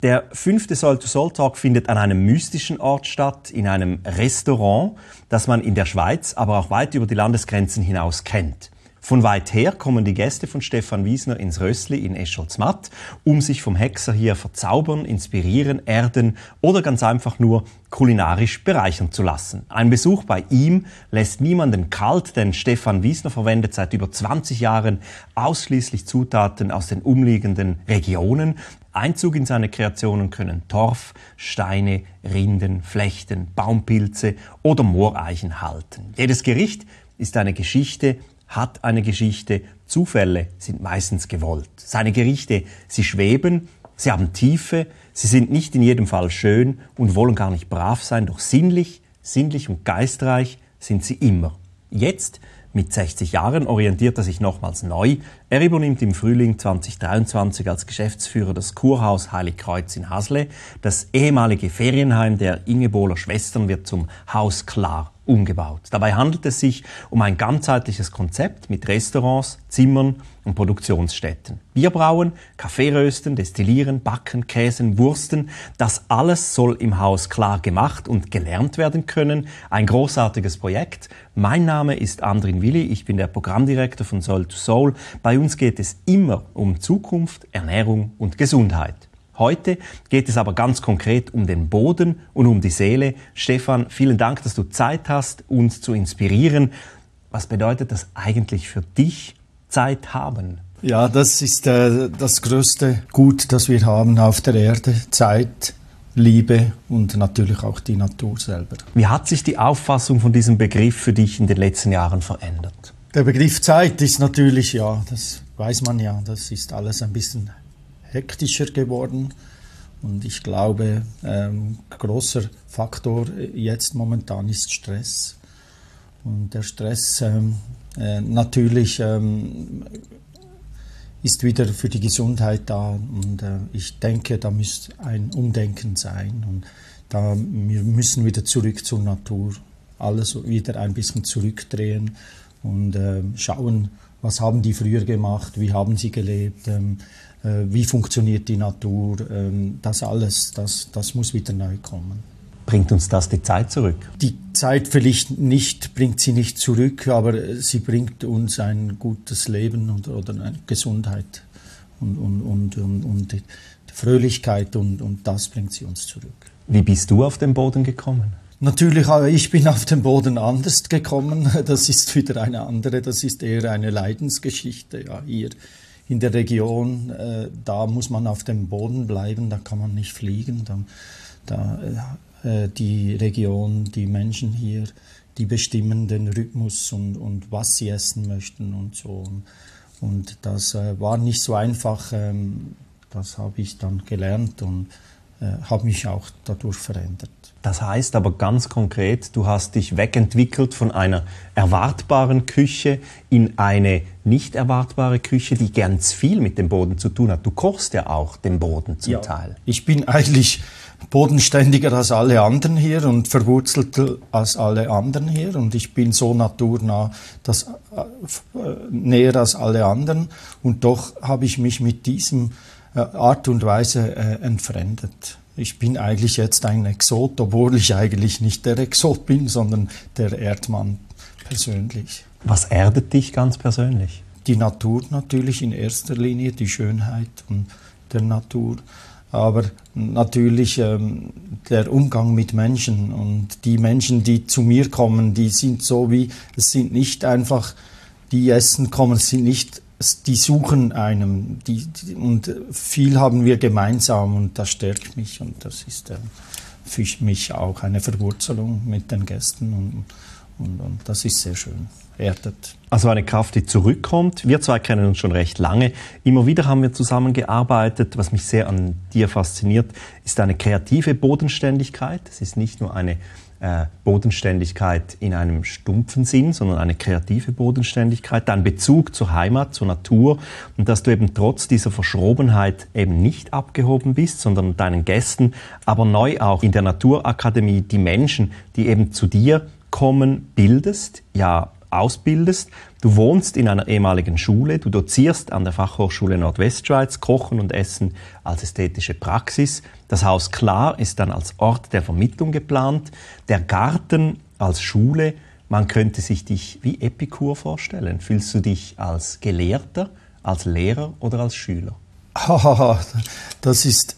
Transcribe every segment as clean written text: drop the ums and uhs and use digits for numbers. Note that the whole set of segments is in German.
Der 5. Soul-to-Soul-Talk findet an einem mystischen Ort statt, in einem Restaurant, das man in der Schweiz, aber auch weit über die Landesgrenzen hinaus kennt. Von weit her kommen die Gäste von Stefan Wiesner ins Rössli in Escholzmatt, um sich vom Hexer hier verzaubern, inspirieren, erden oder ganz einfach nur kulinarisch bereichern zu lassen. Ein Besuch bei ihm lässt niemanden kalt, denn Stefan Wiesner verwendet seit über 20 Jahren ausschließlich Zutaten aus den umliegenden Regionen. Einzug in seine Kreationen können Torf, Steine, Rinden, Flechten, Baumpilze oder Mooreichen halten. Jedes Gericht ist eine Geschichte, hat eine Geschichte, Zufälle sind meistens gewollt. Seine Gerichte, sie schweben, sie haben Tiefe, sie sind nicht in jedem Fall schön und wollen gar nicht brav sein, doch sinnlich und geistreich sind sie immer. Jetzt, mit 60 Jahren, orientiert er sich nochmals neu. Er übernimmt im Frühling 2023 als Geschäftsführer das Kurhaus Heiligkreuz in Hasle. Das ehemalige Ferienheim der Ingebohler Schwestern wird zum Haus Klar umgebaut. Dabei handelt es sich um ein ganzheitliches Konzept mit Restaurants, Zimmern und Produktionsstätten. Bier brauen, Kaffee rösten, destillieren, backen, käsen, wursten. Das alles soll im Haus Klar gemacht und gelernt werden können. Ein großartiges Projekt. Mein Name ist Andrin Willi, ich bin der Programmdirektor von Soul to Soul. Bei uns geht es immer um Zukunft, Ernährung und Gesundheit. Heute geht es aber ganz konkret um den Boden und um die Seele. Stefan, vielen Dank, dass du Zeit hast, uns zu inspirieren. Was bedeutet das eigentlich für dich, Zeit haben? Ja, das ist das größte Gut, das wir haben auf der Erde. Zeit, Liebe und natürlich auch die Natur selber. Wie hat sich die Auffassung von diesem Begriff für dich in den letzten Jahren verändert? Der Begriff Zeit ist natürlich, ja, das weiß man ja, das ist alles ein bisschen hektischer geworden und ich glaube, großer Faktor jetzt momentan ist Stress und der Stress natürlich ist wieder für die Gesundheit da und ich denke, da müsste ein Umdenken sein und wir müssen wieder zurück zur Natur, alles wieder ein bisschen zurückdrehen und schauen, was haben die früher gemacht, wie haben sie gelebt, wie funktioniert die Natur, das alles, das muss wieder neu kommen. Bringt uns das die Zeit zurück? Die Zeit vielleicht nicht, bringt sie nicht zurück, aber sie bringt uns ein gutes Leben oder eine Gesundheit und die Fröhlichkeit und das bringt sie uns zurück. Wie bist du auf den Boden gekommen? Natürlich, ich bin auf den Boden anders gekommen. Das ist wieder eine andere, das ist eher eine Leidensgeschichte. Ja, hier in der Region, da muss man auf dem Boden bleiben, da kann man nicht fliegen. Die Region, die Menschen hier, die bestimmen den Rhythmus und was sie essen möchten und so. Und das war nicht so einfach, das habe ich dann gelernt und habe mich auch dadurch verändert. Das heißt aber ganz konkret, du hast dich wegentwickelt von einer erwartbaren Küche in eine nicht erwartbare Küche, die ganz viel mit dem Boden zu tun hat. Du kochst ja auch den Boden zum Teil. Ich bin eigentlich bodenständiger als alle anderen hier und verwurzelter als alle anderen hier und ich bin so naturnah, näher als alle anderen und doch habe ich mich mit diesem Art und Weise entfremdet. Ich bin eigentlich jetzt ein Exot, obwohl ich eigentlich nicht der Exot bin, sondern der Erdmann persönlich. Was erdet dich ganz persönlich? Die Natur natürlich in erster Linie, die Schönheit der Natur, aber natürlich der Umgang mit Menschen und die Menschen, die zu mir kommen, die sind es sind nicht einfach, die essen kommen, es sind nicht, die suchen einem, und viel haben wir gemeinsam und das stärkt mich und das ist für mich auch eine Verwurzelung mit den Gästen und das ist sehr schön, erdet. Also eine Kraft, die zurückkommt. Wir zwei kennen uns schon recht lange. Immer wieder haben wir zusammengearbeitet. Was mich sehr an dir fasziniert, ist eine kreative Bodenständigkeit. Es ist nicht nur eine Bodenständigkeit in einem stumpfen Sinn, sondern eine kreative Bodenständigkeit, dein Bezug zur Heimat, zur Natur und dass du eben trotz dieser Verschrobenheit eben nicht abgehoben bist, sondern deinen Gästen, aber neu auch in der Naturakademie die Menschen, die eben zu dir kommen, bildest, ja ausbildest. Du wohnst in einer ehemaligen Schule, du dozierst an der Fachhochschule Nordwestschweiz Kochen und Essen als ästhetische Praxis. Das Haus Klar ist dann als Ort der Vermittlung geplant. Der Garten als Schule, man könnte sich dich wie Epikur vorstellen. Fühlst du dich als Gelehrter, als Lehrer oder als Schüler? Das ist,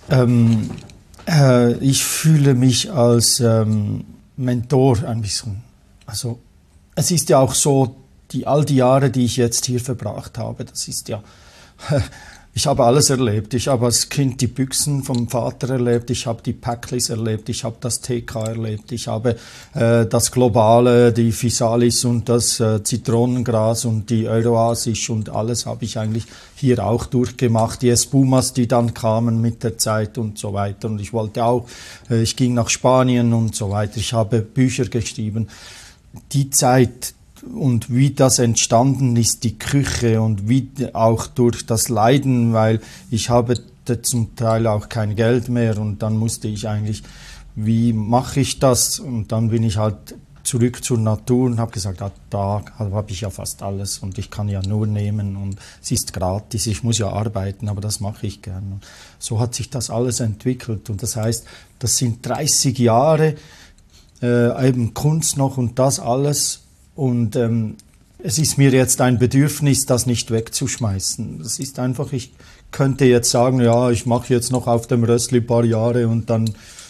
ich fühle mich als Mentor ein bisschen. Also es ist ja auch so, all die Jahre, die ich jetzt hier verbracht habe, das ist ja, ich habe alles erlebt. Ich habe als Kind die Büchsen vom Vater erlebt, ich habe die Päcklis erlebt, ich habe das TK erlebt, ich habe das Globale, die Physalis und das Zitronengras und die Euroasisch und alles habe ich eigentlich hier auch durchgemacht. Die Espumas, die dann kamen mit der Zeit und so weiter. Und ich wollte auch, ich ging nach Spanien und so weiter. Ich habe Bücher geschrieben. Die Zeit und wie das entstanden ist, die Küche und wie auch durch das Leiden, weil ich habe zum Teil auch kein Geld mehr und dann musste ich eigentlich, wie mache ich das? Und dann bin ich halt zurück zur Natur und habe gesagt, da habe ich ja fast alles und ich kann ja nur nehmen und es ist gratis, ich muss ja arbeiten, aber das mache ich gern. Und so hat sich das alles entwickelt und das heißt, das sind 30 Jahre eben Kunst noch und das alles. Und es ist mir jetzt ein Bedürfnis, das nicht wegzuschmeißen. Das ist einfach, ich könnte jetzt sagen, ja, ich mache jetzt noch auf dem Rössli ein paar Jahre und dann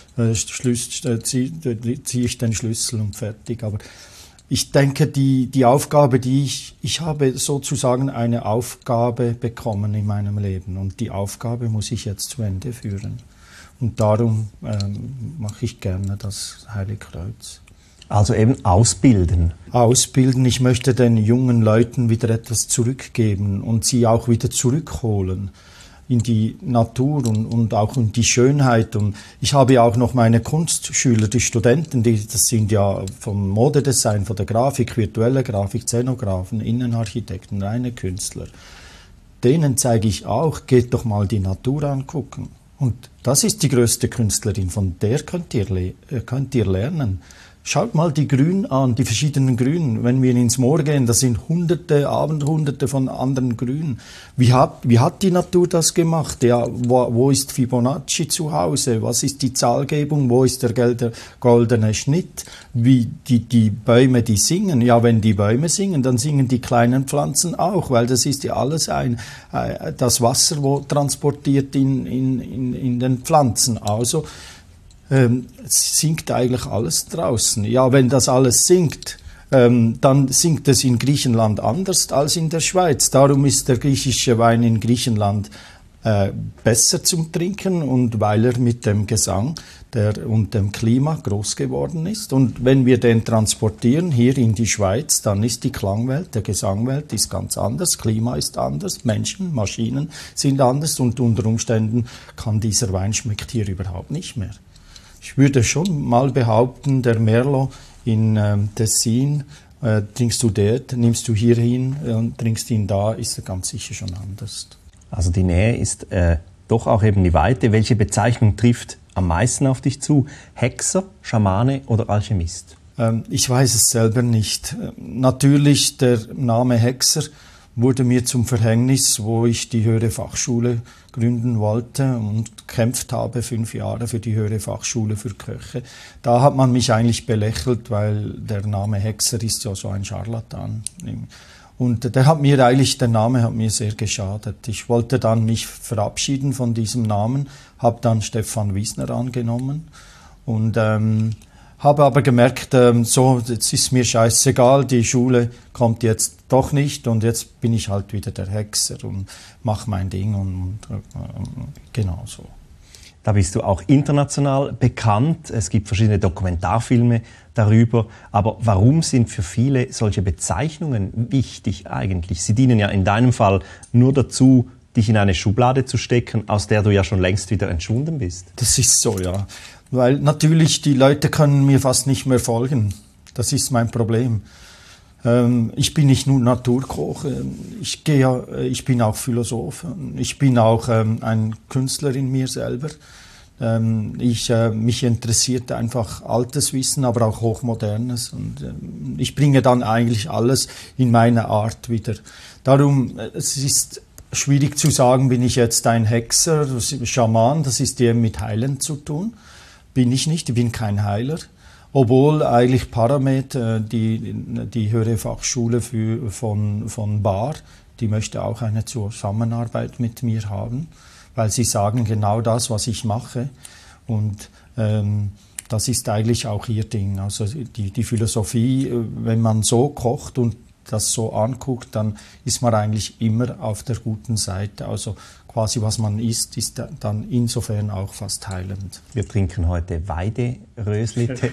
ziehe ich den Schlüssel und fertig. Aber ich denke, die Aufgabe, ich habe sozusagen eine Aufgabe bekommen in meinem Leben und die Aufgabe muss ich jetzt zu Ende führen. Und darum mache ich gerne das Heilige Kreuz. Also eben ausbilden. Ausbilden. Ich möchte den jungen Leuten wieder etwas zurückgeben und sie auch wieder zurückholen in die Natur und auch in die Schönheit. Und ich habe ja auch noch meine Kunstschüler, die Studenten, das sind ja vom Modedesign, von der Grafik, virtuelle Grafik, Szenografen, Innenarchitekten, reine Künstler. Denen zeige ich auch, geht doch mal die Natur angucken. Und das ist die größte Künstlerin, von der könnt ihr lernen. Schaut mal die Grün an, die verschiedenen Grünen. Wenn wir ins Moor gehen, das sind Hunderte von anderen Grünen. Wie hat die Natur das gemacht? Ja, wo ist Fibonacci zu Hause? Was ist die Zahlgebung? Wo ist der goldene Schnitt? Wie die Bäume, die singen. Ja, wenn die Bäume singen, dann singen die kleinen Pflanzen auch, weil das ist ja alles das Wasser, wo transportiert in den Pflanzen. Also, singt eigentlich alles draußen. Ja, wenn das alles singt, dann singt es in Griechenland anders als in der Schweiz. Darum ist der griechische Wein in Griechenland besser zum Trinken und weil er mit dem Gesang und dem Klima groß geworden ist. Und wenn wir den transportieren hier in die Schweiz, dann ist die Klangwelt, der Gesangwelt ist ganz anders, Klima ist anders, Menschen, Maschinen sind anders und unter Umständen kann dieser Wein schmeckt hier überhaupt nicht mehr. Ich würde schon mal behaupten, der Merlot in Tessin, trinkst du dort, nimmst du hier hin und trinkst ihn da, ist er ganz sicher schon anders. Also die Nähe ist doch auch eben die Weite. Welche Bezeichnung trifft am meisten auf dich zu? Hexer, Schamane oder Alchemist? Ich weiß es selber nicht. Natürlich, der Name Hexer wurde mir zum Verhängnis, wo ich die höhere Fachschule gründen wollte und gekämpft habe 5 Jahre für die höhere Fachschule für Köche. Da hat man mich eigentlich belächelt, weil der Name Hexer ist ja so ein Scharlatan. Und der Name hat mir sehr geschadet. Ich wollte dann mich verabschieden von diesem Namen, habe dann Stefan Wiesner angenommen und habe aber gemerkt, jetzt ist mir scheißegal, die Schule kommt jetzt doch nicht und jetzt bin ich halt wieder der Hexer und mache mein Ding und genau so. Da bist du auch international bekannt. Es gibt verschiedene Dokumentarfilme darüber. Aber warum sind für viele solche Bezeichnungen wichtig eigentlich? Sie dienen ja in deinem Fall nur dazu, dich in eine Schublade zu stecken, aus der du ja schon längst wieder entschwunden bist. Das ist so, ja. Weil natürlich die Leute können mir fast nicht mehr folgen. Das ist mein Problem. Ich bin nicht nur Naturkoch, ich bin auch Philosoph, ich bin auch ein Künstler in mir selber. Mich interessiert einfach altes Wissen, aber auch hochmodernes. Und ich bringe dann eigentlich alles in meine Art wieder. Darum, es ist schwierig zu sagen, bin ich jetzt ein Hexer, Schaman, das ist eher mit Heilen zu tun. Bin ich nicht, ich bin kein Heiler. Obwohl eigentlich Paramed, die höhere Fachschule von Bar, die möchte auch eine Zusammenarbeit mit mir haben, weil sie sagen genau das, was ich mache. Und das ist eigentlich auch ihr Ding. Also die Philosophie, wenn man so kocht und das so anguckt, dann ist man eigentlich immer auf der guten Seite. Also quasi was man isst, ist dann insofern auch fast heilend. Wir trinken heute Weidenrösli-Tee.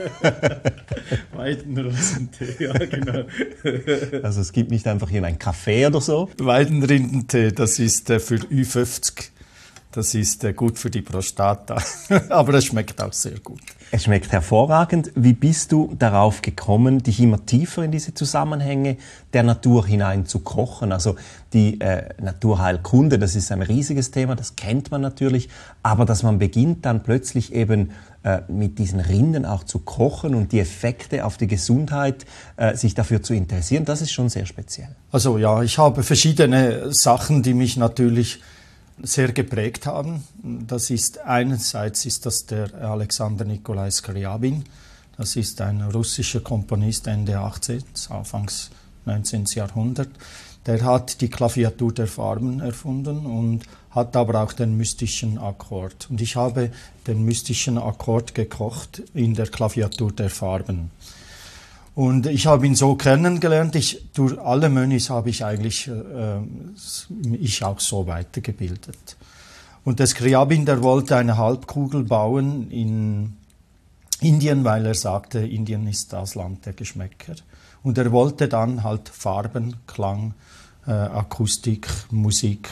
Weidenrosentee, ja genau. Also es gibt nicht einfach hier einen Kaffee oder so. Weidenrindentee, das ist für Ü50. Das ist gut für die Prostata, aber es schmeckt auch sehr gut. Es schmeckt hervorragend. Wie bist du darauf gekommen, dich immer tiefer in diese Zusammenhänge der Natur hinein zu kochen? Also die Naturheilkunde, das ist ein riesiges Thema, das kennt man natürlich, aber dass man beginnt dann plötzlich eben mit diesen Rinden auch zu kochen und die Effekte auf die Gesundheit sich dafür zu interessieren, das ist schon sehr speziell. Also ja, ich habe verschiedene Sachen, die mich natürlich sehr geprägt haben. Das ist einerseits ist das der Alexander Nikolai Skrjabin. Das ist ein russischer Komponist Ende 18., Anfangs 19. Jahrhundert. Der hat die Klaviatur der Farben erfunden und hat aber auch den mystischen Akkord. Und ich habe den mystischen Akkord gekocht in der Klaviatur der Farben. Und ich habe ihn so kennengelernt, durch alle Mönchs habe ich eigentlich ich auch so weitergebildet. Und der Skrjabin, der wollte eine Halbkugel bauen in Indien, weil er sagte, Indien ist das Land der Geschmäcker. Und er wollte dann halt Farben, Klang, Akustik, Musik,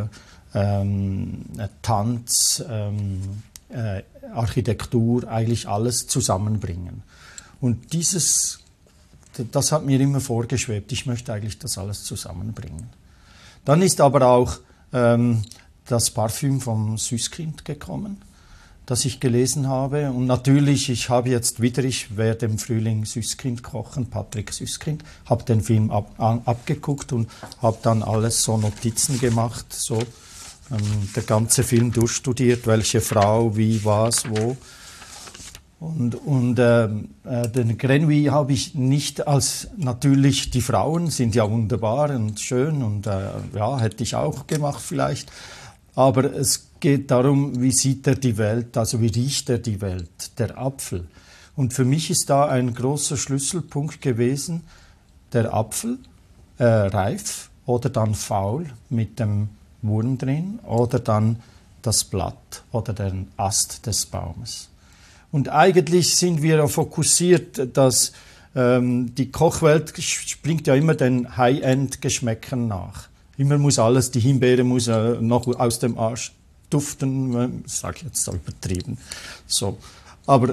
Tanz, Architektur, eigentlich alles zusammenbringen. Und das hat mir immer vorgeschwebt. Ich möchte eigentlich das alles zusammenbringen. Dann ist aber auch das Parfüm vom Süßkind gekommen, das ich gelesen habe. Und natürlich, ich werde im Frühling Süßkind kochen, Patrick Süßkind, habe den Film abgeguckt und habe dann alles so Notizen gemacht, so der ganze Film durchstudiert, welche Frau, wie, was, wo. Und den Grenouille habe ich nicht als, natürlich die Frauen sind ja wunderbar und schön und ja, hätte ich auch gemacht vielleicht, aber es geht darum, wie sieht er die Welt, also wie riecht er die Welt, der Apfel. Und für mich ist da ein großer Schlüsselpunkt gewesen, der Apfel, reif oder dann faul mit dem Wurm drin oder dann das Blatt oder den Ast des Baumes. Und eigentlich sind wir fokussiert, dass die Kochwelt springt ja immer den High-End-Geschmäckern nach. Immer muss alles, die Himbeere muss noch aus dem Arsch duften, sage ich jetzt so übertrieben. So. Aber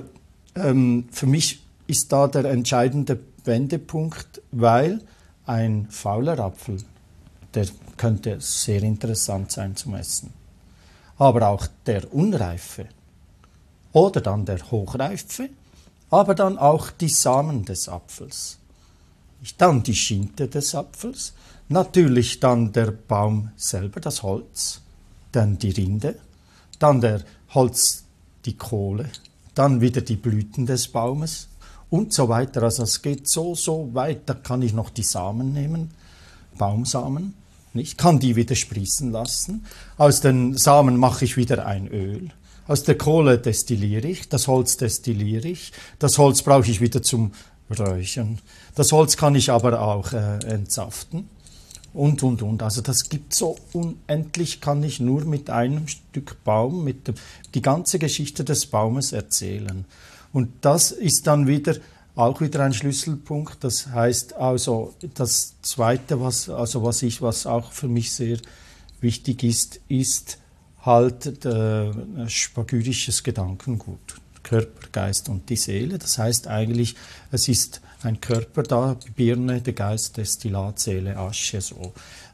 für mich ist da der entscheidende Wendepunkt, weil ein fauler Apfel, der könnte sehr interessant sein zum Essen. Aber auch der unreife, oder dann der Hochreife, aber dann auch die Samen des Apfels. Dann die Schinte des Apfels, natürlich dann der Baum selber, das Holz, dann die Rinde, dann der Holz, die Kohle, dann wieder die Blüten des Baumes und so weiter. Also es geht so weit, da kann ich noch die Samen nehmen, Baumsamen, ich kann die wieder sprießen lassen. Aus den Samen mache ich wieder ein Öl. Aus der Kohle destilliere ich, das Holz destilliere ich, das Holz brauche ich wieder zum Räuchern. Das Holz kann ich aber auch entsaften und. Also das gibt so unendlich, kann ich nur mit einem Stück Baum, die ganze Geschichte des Baumes erzählen. Und das ist dann auch wieder ein Schlüsselpunkt. Das heißt also, das Zweite, was auch für mich sehr wichtig ist halt spagyrisches Gedankengut, Körper, Geist und die Seele. Das heißt eigentlich, es ist ein Körper da, Birne, der Geist, Destillat, Seele, Asche, so.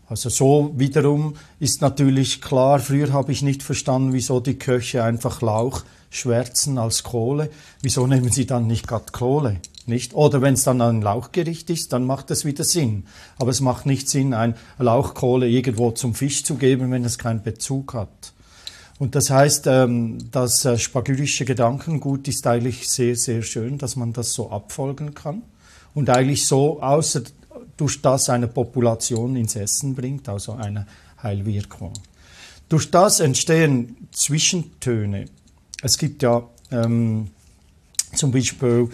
Also so wiederum ist natürlich klar, früher habe ich nicht verstanden, wieso die Köche einfach Lauch schwärzen als Kohle. Wieso nehmen sie dann nicht gerade Kohle? Nicht? Oder wenn es dann ein Lauchgericht ist, dann macht es wieder Sinn. Aber es macht nicht Sinn, ein Lauchkohle irgendwo zum Fisch zu geben, wenn es keinen Bezug hat. Und das heißt, das spagyrische Gedankengut ist eigentlich sehr, sehr schön, dass man das so abfolgen kann. Und eigentlich so, außer durch das eine Population ins Essen bringt, also eine Heilwirkung. Durch das entstehen Zwischentöne. Es gibt ja zum Beispiel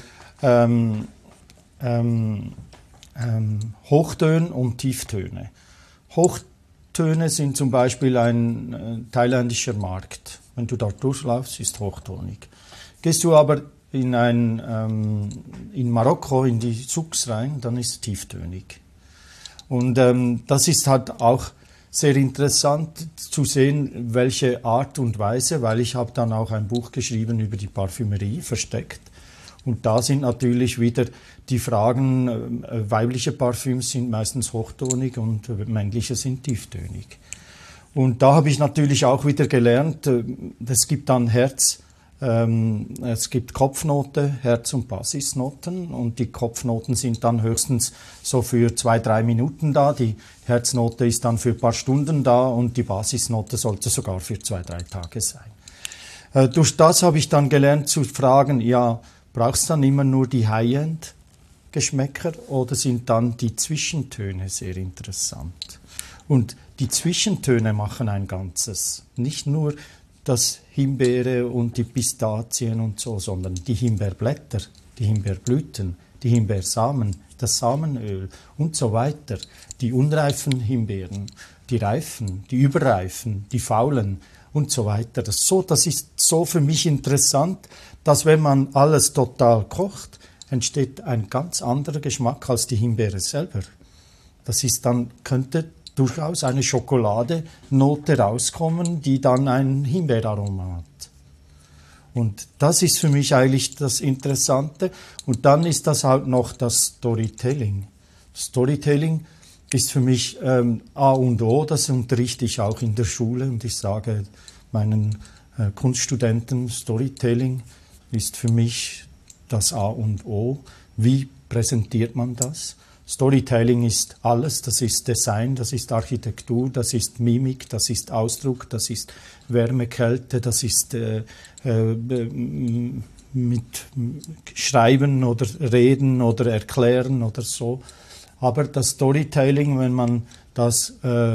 Hochtöne und Tieftöne. Hochtöne sind zum Beispiel ein thailändischer Markt. Wenn du dort durchlaufst, ist hochtonig. Gehst du aber in Marokko in die Souks rein, dann ist es tieftönig. Und das ist halt auch sehr interessant zu sehen, welche Art und Weise, weil ich habe dann auch ein Buch geschrieben über die Parfümerie, versteckt. Und da sind natürlich wieder die Fragen, weibliche Parfüms sind meistens hochtonig und männliche sind tieftönig. Und da habe ich natürlich auch wieder gelernt, es gibt dann es gibt Kopfnote, Herz- und Basisnoten und die Kopfnoten sind dann höchstens so für 2-3 Minuten da, die Herznote ist dann für ein paar Stunden da und die Basisnote sollte sogar für 2-3 Tage sein. Durch das habe ich dann gelernt zu fragen, ja, brauchst du dann immer nur die High-End-Geschmäcker oder sind dann die Zwischentöne sehr interessant? Und die Zwischentöne machen ein Ganzes, nicht nur das Himbeere und die Pistazien und so, sondern die Himbeerblätter, die Himbeerblüten, die Himbeersamen, das Samenöl und so weiter, die unreifen Himbeeren, die reifen, die überreifen, die faulen und so weiter. Das ist so für mich interessant, dass wenn man alles total kocht, entsteht ein ganz anderer Geschmack als die Himbeere selber. Das ist dann, könnte durchaus eine Schokoladenote rauskommen, die dann ein Himbeeraroma hat. Und das ist für mich eigentlich das Interessante. Und dann ist das halt noch das Storytelling. Storytelling ist für mich A und O, das unterrichte ich auch in der Schule und ich sage meinen Kunststudenten, Storytelling ist für mich das A und O. Wie präsentiert man das? Storytelling ist alles, das ist Design, das ist Architektur, das ist Mimik, das ist Ausdruck, das ist Wärme, Kälte, das ist mit Schreiben oder Reden oder Erklären oder so. Aber das Storytelling, wenn man das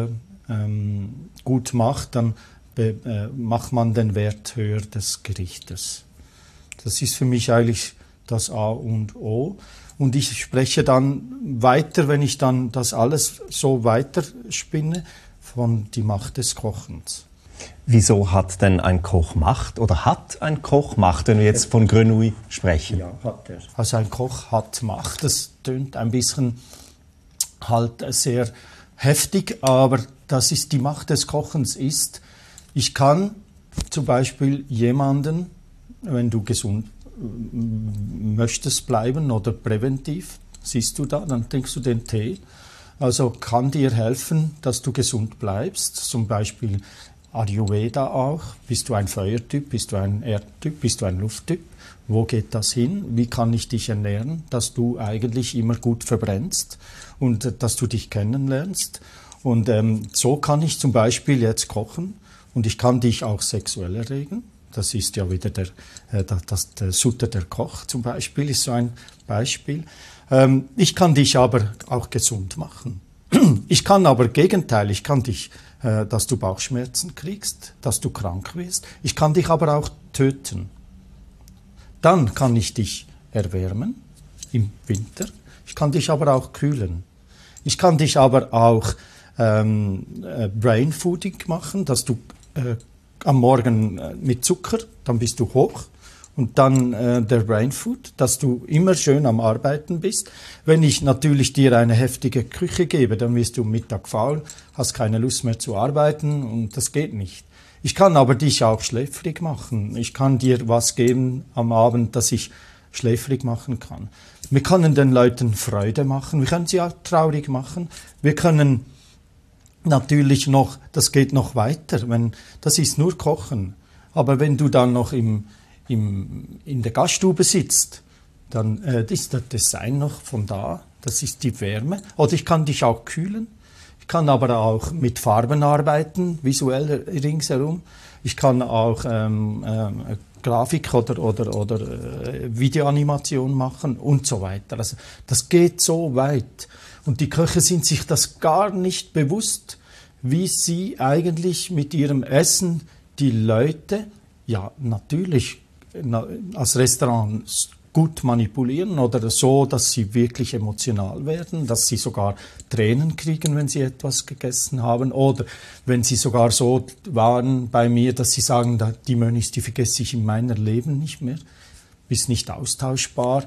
gut macht, dann macht man den Wert höher des Gerichtes. Das ist für mich eigentlich das A und O. Und ich spreche dann weiter, wenn ich dann das alles so weiterspinne, von die Macht des Kochens. Wieso hat denn ein Koch Macht oder hat ein Koch Macht, wenn wir jetzt von Grenouille sprechen? Ja, hat er. Also ein Koch hat Macht. Das tönt ein bisschen halt sehr heftig, aber das ist die Macht des Kochens ist, ich kann zum Beispiel jemanden, wenn du gesund möchtest bleiben oder präventiv, siehst du da, dann trinkst du den Tee. Also kann dir helfen, dass du gesund bleibst. Zum Beispiel Ayurveda auch. Bist du ein Feuertyp, bist du ein Erdtyp, bist du ein Lufttyp? Wo geht das hin? Wie kann ich dich ernähren, dass du eigentlich immer gut verbrennst und dass du dich kennenlernst? Und so kann ich zum Beispiel jetzt kochen und ich kann dich auch sexuell erregen. Das ist ja wieder der Sutter der Koch zum Beispiel, ist so ein Beispiel. Ich kann dich aber auch gesund machen. Ich kann aber Gegenteil, ich kann dich, dass du Bauchschmerzen kriegst, dass du krank wirst. Ich kann dich aber auch töten. Dann kann ich dich erwärmen im Winter. Ich kann dich aber auch kühlen. Ich kann dich aber auch Brain Fooding machen, dass du am Morgen mit Zucker, dann bist du hoch und dann der Brain Food, dass du immer schön am Arbeiten bist. Wenn ich natürlich dir eine heftige Küche gebe, dann wirst du Mittag faul, hast keine Lust mehr zu arbeiten und das geht nicht. Ich kann aber dich auch schläfrig machen. Ich kann dir was geben am Abend, das ich schläfrig machen kann. Wir können den Leuten Freude machen, wir können sie auch traurig machen, wir können natürlich noch, das geht noch weiter. Das ist nur Kochen. Aber wenn du dann noch in der Gaststube sitzt, dann ist das Design noch von da. Das ist die Wärme. Oder ich kann dich auch kühlen. Ich kann aber auch mit Farben arbeiten, visuell ringsherum. Ich kann auch Grafik oder Videoanimation machen und so weiter. Also das geht so weit. Und die Köche sind sich das gar nicht bewusst, wie sie eigentlich mit ihrem Essen die Leute, ja natürlich als Restaurant gut manipulieren oder so, dass sie wirklich emotional werden, dass sie sogar Tränen kriegen, wenn sie etwas gegessen haben oder wenn sie sogar so waren bei mir, dass sie sagen, die Mönchs, die vergesse ich in meinem Leben nicht mehr, ist nicht austauschbar.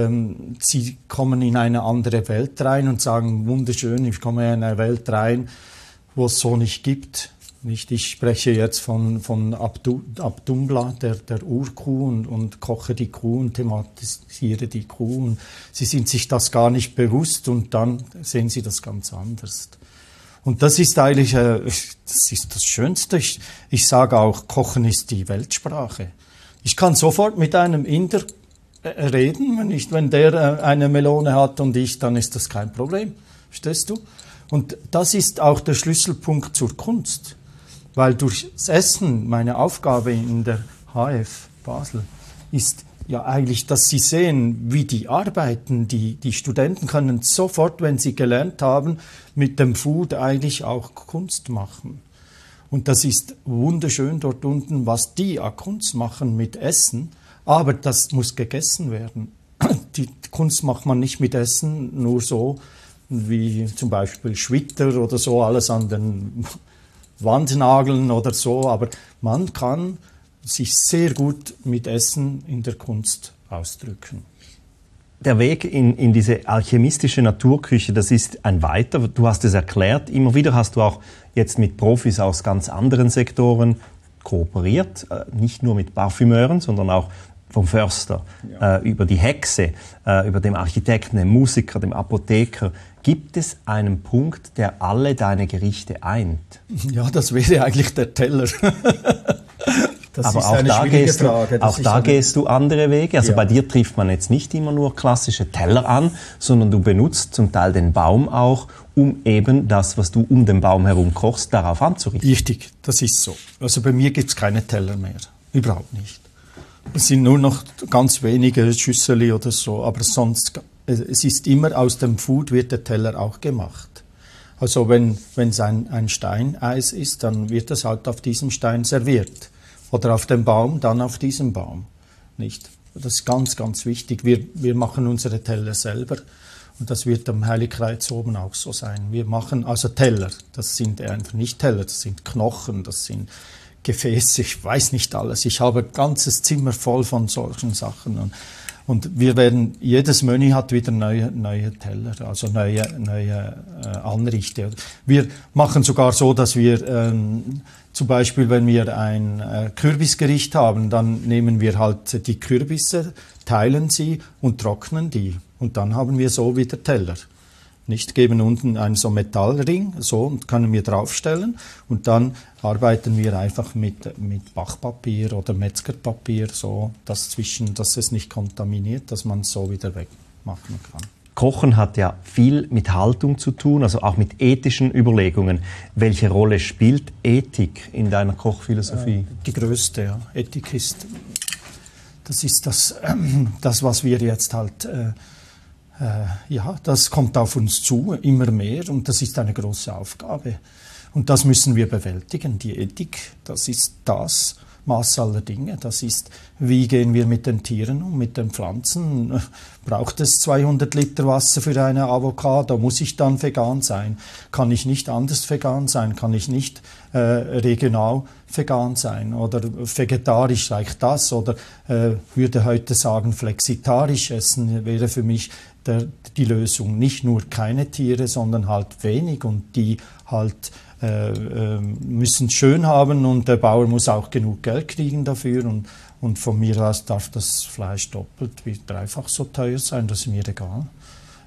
Sie kommen in eine andere Welt rein und sagen, wunderschön, ich komme in eine Welt rein, wo es so nicht gibt. Ich spreche jetzt von Abdungla, der Urkuh und koche die Kuh und thematisiere die Kuh. Und sie sind sich das gar nicht bewusst und dann sehen sie das ganz anders. Und das ist eigentlich das ist das Schönste. Ich sage auch, Kochen ist die Weltsprache. Ich kann sofort mit einem Inder reden, wenn der eine Melone hat und ich, dann ist das kein Problem. Verstehst du? Und das ist auch der Schlüsselpunkt zur Kunst. Weil durchs Essen, meine Aufgabe in der HF Basel, ist ja eigentlich, dass sie sehen, wie die arbeiten. Die Studenten können sofort, wenn sie gelernt haben, mit dem Food eigentlich auch Kunst machen. Und das ist wunderschön dort unten, was die an Kunst machen mit Essen. Aber das muss gegessen werden. Die Kunst macht man nicht mit Essen, nur so, wie zum Beispiel Schwitter oder so, alles an den Wandnageln oder so, aber man kann sich sehr gut mit Essen in der Kunst ausdrücken. Der Weg in diese alchemistische Naturküche, das ist ein weiter. Du hast es erklärt. Immer wieder hast du auch jetzt mit Profis aus ganz anderen Sektoren kooperiert. Nicht nur mit Parfümeuren, sondern auch vom Förster, über die Hexe, über den Architekten, den Musiker, dem Apotheker. Gibt es einen Punkt, der alle deine Gerichte eint? Ja, das wäre eigentlich der Teller. Das aber ist auch eine da, schwierige Frage. auch da gehst du andere Wege. Also bei dir trifft man jetzt nicht immer nur klassische Teller an, sondern du benutzt zum Teil den Baum auch, um eben das, was du um den Baum herum kochst, darauf anzurichten. Richtig, das ist so. Also bei mir gibt es keine Teller mehr. Überhaupt nicht. Es sind nur noch ganz wenige Schüssel oder so, aber sonst, es ist immer aus dem Food wird der Teller auch gemacht. Also wenn es ein Steineis ist, dann wird das halt auf diesem Stein serviert. Oder auf dem Baum, dann auf diesem Baum. Nicht? Das ist ganz, ganz wichtig. Wir machen unsere Teller selber. Und das wird am Heiligkreuz oben auch so sein. Wir machen also Teller. Das sind einfach nicht Teller, das sind Knochen, das sind Gefäße, ich weiß nicht alles. Ich habe ein ganzes Zimmer voll von solchen Sachen. Und jedes Menü hat wieder neue Teller, also neue Anrichte. Wir machen sogar so, dass wir zum Beispiel, wenn wir ein Kürbisgericht haben, dann nehmen wir halt die Kürbisse, teilen sie und trocknen die. Und dann haben wir so wieder Teller. Nicht, geben unten einen so Metallring, so, und können wir draufstellen. Und dann arbeiten wir einfach mit Backpapier oder Metzgerpapier, so, dass es nicht kontaminiert, dass man es so wieder wegmachen kann. Kochen hat ja viel mit Haltung zu tun, also auch mit ethischen Überlegungen. Welche Rolle spielt Ethik in deiner Kochphilosophie? Die größte, ja. Ethik ist das, was wir jetzt halt, das kommt auf uns zu, immer mehr, und das ist eine große Aufgabe. Und das müssen wir bewältigen. Die Ethik, das ist das Maß aller Dinge. Das ist, wie gehen wir mit den Tieren um, mit den Pflanzen? Braucht es 200 Liter Wasser für eine Avocado? Muss ich dann vegan sein? Kann ich nicht anders vegan sein? Kann ich nicht regional vegan sein? Oder vegetarisch, reicht das? Oder würde heute sagen, flexitarisch essen wäre für mich die Lösung. Nicht nur keine Tiere, sondern halt wenig, und die halt müssen es schön haben, und der Bauer muss auch genug Geld kriegen dafür, und von mir aus darf das Fleisch doppelt wie dreifach so teuer sein, das ist mir egal.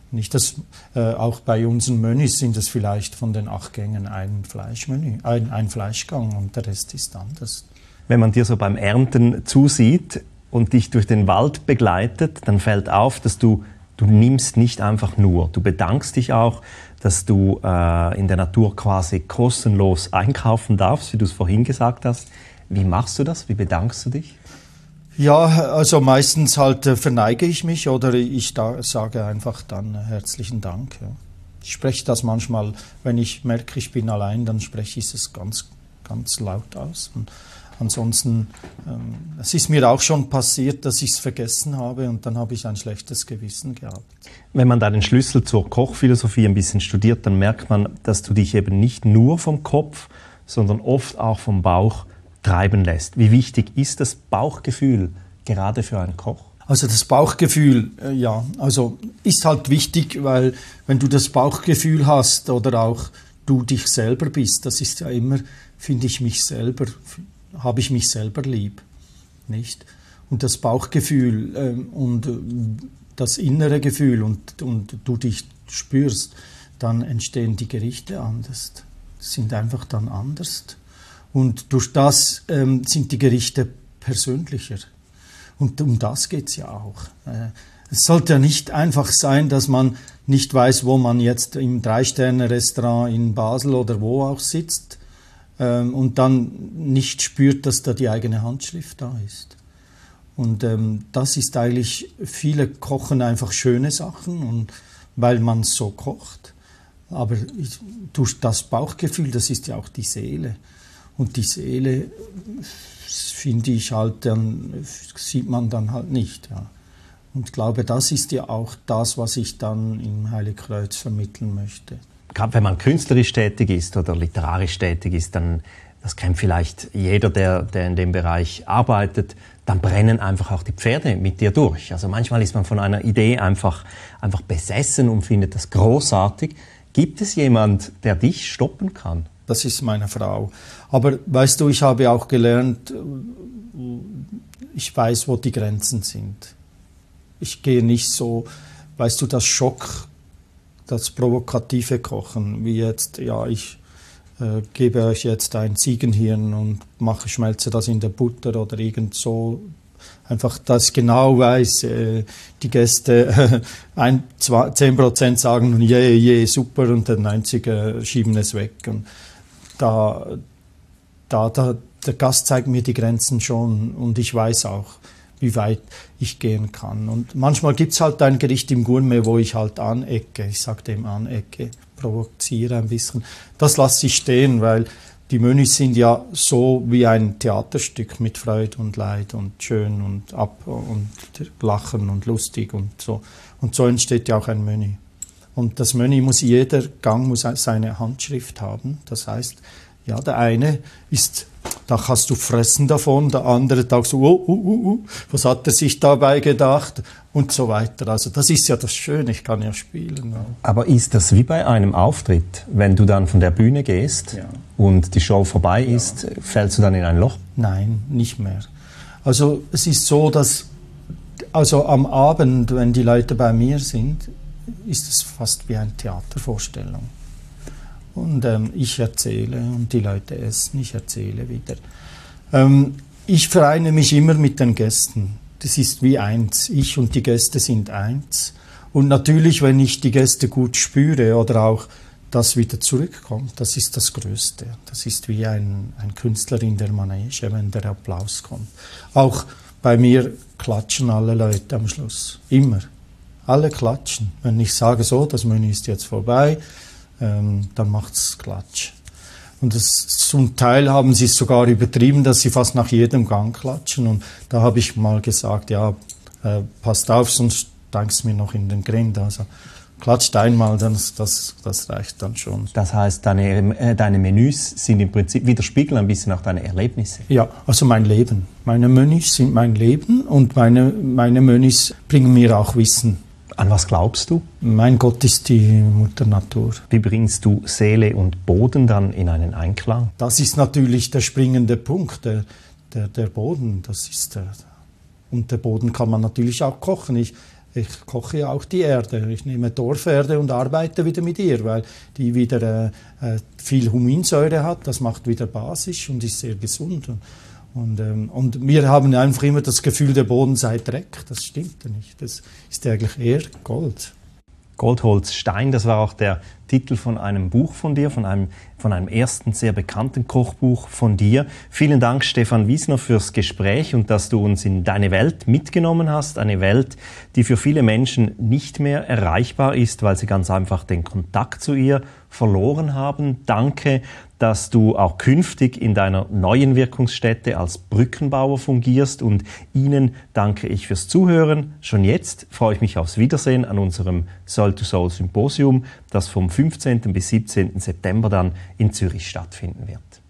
Nicht das, auch bei unseren Menüs sind es vielleicht von den 8 Gängen ein Fleischmenü, ein Fleischgang und der Rest ist anders. Wenn man dir so beim Ernten zusieht und dich durch den Wald begleitet, dann fällt auf, dass du nimmst nicht einfach nur. Du bedankst dich auch, dass du in der Natur quasi kostenlos einkaufen darfst, wie du es vorhin gesagt hast. Wie machst du das? Wie bedankst du dich? Ja, also meistens halt verneige ich mich oder ich sage einfach dann herzlichen Dank. Ja. Ich spreche das manchmal, wenn ich merke, ich bin allein, dann spreche ich es ganz, ganz laut aus. Und ansonsten, es ist mir auch schon passiert, dass ich es vergessen habe und dann habe ich ein schlechtes Gewissen gehabt. Wenn man da den Schlüssel zur Kochphilosophie ein bisschen studiert, dann merkt man, dass du dich eben nicht nur vom Kopf, sondern oft auch vom Bauch treiben lässt. Wie wichtig ist das Bauchgefühl gerade für einen Koch? Also das Bauchgefühl, ja, also ist halt wichtig, weil wenn du das Bauchgefühl hast oder auch du dich selber bist, das ist ja immer, finde ich mich selber, habe ich mich selber lieb, nicht? Und das Bauchgefühl und das innere Gefühl und du dich spürst, dann entstehen die Gerichte anders, sind einfach dann anders. Und durch das sind die Gerichte persönlicher. Und um das geht es ja auch. Es sollte ja nicht einfach sein, dass man nicht weiß, wo man jetzt im 3-Sterne-Restaurant in Basel oder wo auch sitzt und dann nicht spürt, dass da die eigene Handschrift da ist. Und das ist eigentlich, viele kochen einfach schöne Sachen, und weil man so kocht. Aber durch das Bauchgefühl, das ist ja auch die Seele. Und die Seele, finde ich halt, dann sieht man dann halt nicht. Ja. Und ich glaube, das ist ja auch das, was ich dann im Heiligkreuz vermitteln möchte. Gerade wenn man künstlerisch tätig ist oder literarisch tätig ist, dann, das kennt vielleicht jeder, der in dem Bereich arbeitet, dann brennen einfach auch die Pferde mit dir durch. Also manchmal ist man von einer Idee einfach besessen und findet das großartig. Gibt es jemand, der dich stoppen kann? Das ist meine Frau. Aber weißt du, ich habe auch gelernt, ich weiß, wo die Grenzen sind. Ich gehe nicht so, weißt du, das Schock, das provokative Kochen, wie jetzt, ja, ich gebe euch jetzt ein Ziegenhirn und schmelze das in der Butter oder irgend so. Einfach, dass ich genau weiß, die Gäste 10% sagen, je, super, und der 90er schieben es weg. Und der Gast zeigt mir die Grenzen schon und ich weiß auch, wie weit ich gehen kann. Und manchmal gibt es halt ein Gericht im Gourmet, wo ich halt anecke. Ich sage dem anecke, provoziere ein bisschen. Das lasse ich stehen, weil die Menüs sind ja so wie ein Theaterstück mit Freude und Leid und schön und und Lachen und lustig und so. Und so entsteht ja auch ein Menü. Und das Menü jeder Gang muss seine Handschrift haben. Das heißt, ja, der eine ist, da kannst du fressen davon, der andere sagt so, was hat er sich dabei gedacht und so weiter. Also das ist ja das Schöne, ich kann ja spielen. Ja. Aber ist das wie bei einem Auftritt, wenn du dann von der Bühne gehst und die Show vorbei ist, fällst du dann in ein Loch? Nein, nicht mehr. Also es ist so, dass also am Abend, wenn die Leute bei mir sind, ist es fast wie eine Theatervorstellung. Und ich erzähle und die Leute essen, ich erzähle wieder. Ich vereine mich immer mit den Gästen. Das ist wie eins. Ich und die Gäste sind eins. Und natürlich, wenn ich die Gäste gut spüre oder auch das wieder zurückkommt, das ist das Größte. Das ist wie ein Künstler in der Manege, wenn der Applaus kommt. Auch bei mir klatschen alle Leute am Schluss. Immer. Alle klatschen. Wenn ich sage so, das Menü ist jetzt vorbei, dann macht's Klatsch. Und zum Teil haben sie es sogar übertrieben, dass sie fast nach jedem Gang klatschen. Und da habe ich mal gesagt, ja, passt auf, sonst steigst du mir noch in den Grind. Also klatscht einmal, das reicht dann schon. Das heißt, deine Menüs sind im Prinzip, widerspiegeln ein bisschen auch deine Erlebnisse? Ja, also mein Leben. Meine Menüs sind mein Leben und meine Menüs bringen mir auch Wissen. An was glaubst du? Mein Gott ist die Mutter Natur. Wie bringst du Seele und Boden dann in einen Einklang? Das ist natürlich der springende Punkt, der Boden. Und der Boden kann man natürlich auch kochen. ich koche ja auch die Erde. Ich nehme Torferde und arbeite wieder mit ihr, weil die wieder viel Huminsäure hat. Das macht wieder basisch und ist sehr gesund. Und wir haben einfach immer das Gefühl, der Boden sei Dreck. Das stimmt ja nicht. Das ist eigentlich eher Gold. Goldholz Stein, das war auch der Titel von einem Buch von dir, von einem ersten sehr bekannten Kochbuch von dir. Vielen Dank, Stefan Wiesner, fürs Gespräch und dass du uns in deine Welt mitgenommen hast. Eine Welt, die für viele Menschen nicht mehr erreichbar ist, weil sie ganz einfach den Kontakt zu ihr verloren haben. Danke, dass du auch künftig in deiner neuen Wirkungsstätte als Brückenbauer fungierst, und Ihnen danke ich fürs Zuhören. Schon jetzt freue ich mich aufs Wiedersehen an unserem Soul-to-Soul Symposium, das vom 15. bis 17. September dann in Zürich stattfinden wird.